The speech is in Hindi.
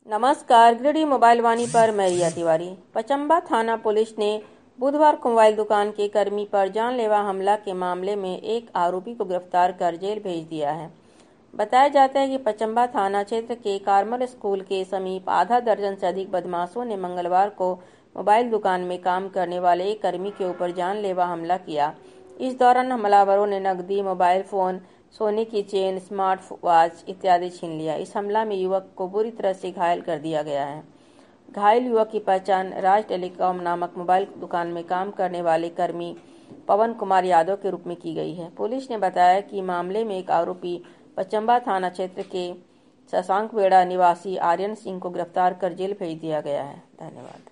नमस्कार, गिरिडीह मोबाइल वाणी पर मैं रिया तिवारी। पचम्बा थाना पुलिस ने बुधवार को मोबाइल दुकान के कर्मी पर जानलेवा हमला के मामले में एक आरोपी को गिरफ्तार कर जेल भेज दिया है। बताया जाता है कि पचम्बा थाना क्षेत्र के कार्मल स्कूल के समीप आधा दर्जन से अधिक बदमाशों ने मंगलवार को मोबाइल दुकान में काम करने वाले एक कर्मी के ऊपर जानलेवा हमला किया। इस दौरान हमलावरों ने नकदी, मोबाइल फोन, सोने की चेन, स्मार्ट वॉच इत्यादि छीन लिया। इस हमला में युवक को बुरी तरह से घायल कर दिया गया है। घायल युवक की पहचान राज टेलीकॉम नामक मोबाइल दुकान में काम करने वाले कर्मी पवन कुमार यादव के रूप में की गई है। पुलिस ने बताया कि मामले में एक आरोपी पचम्बा थाना क्षेत्र के शशांक बेड़ा निवासी आर्यन सिंह को गिरफ्तार कर जेल भेज दिया गया है। धन्यवाद।